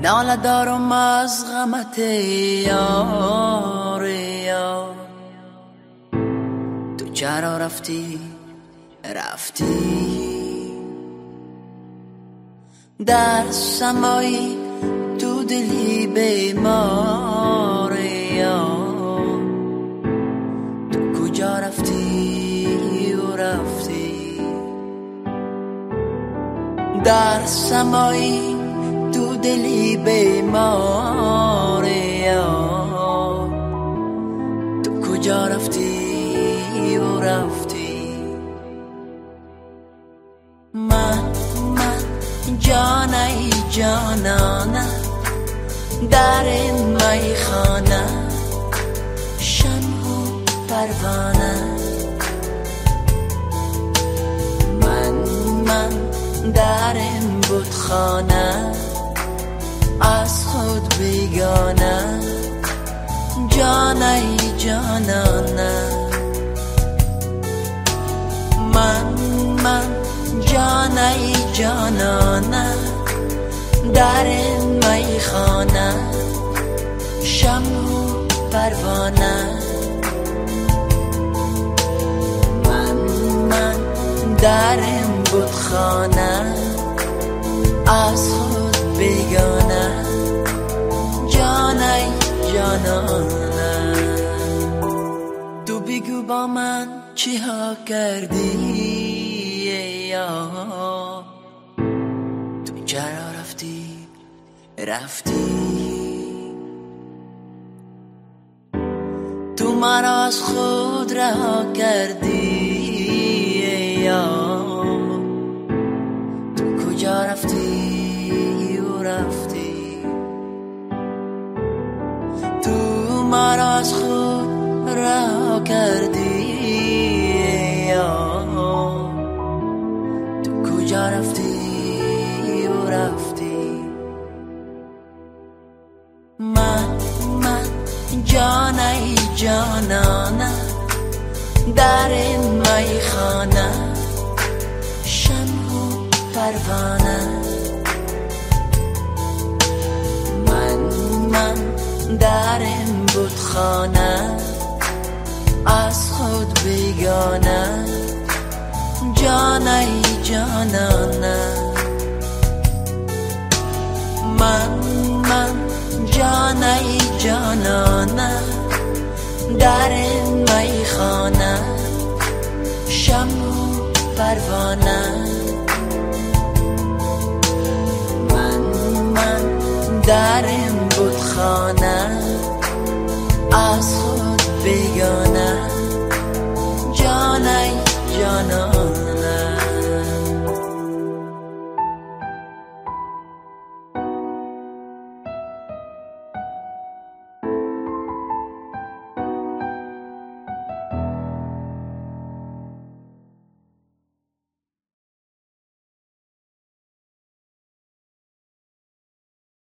ناله دارم از غمت یار یار، تو چرا رفتی در سمایی تو دلی بیمار یار، تو کجا رفتی و رفتی در سمایی تو دلی بیمار یار، تو کجا رفتی و رفتی من جانای جانانه در میخانه شمع و پروانه من در بتخانه از خود بیگانه جانای جانانه من جانای جانانه در میخانه شمع و پروانه من در بتخانه از خود بیگانه جانای جانانه تو بگو با من چی ها کردی یا تو چرا رفتی تو مرا از خود رها کردی یا تو کجا رفتی و رفتی تو مرا از خود رها کردی یا تو کجا رفتی و رفتی من جانای جانانه در میخانه شمع و پروانه من در بتخانه از خود بیگانه جانای جانانه من جانای جانانه در میخانه شمع و پروانه من در بتخانه از خود بیگانه جانای جانانه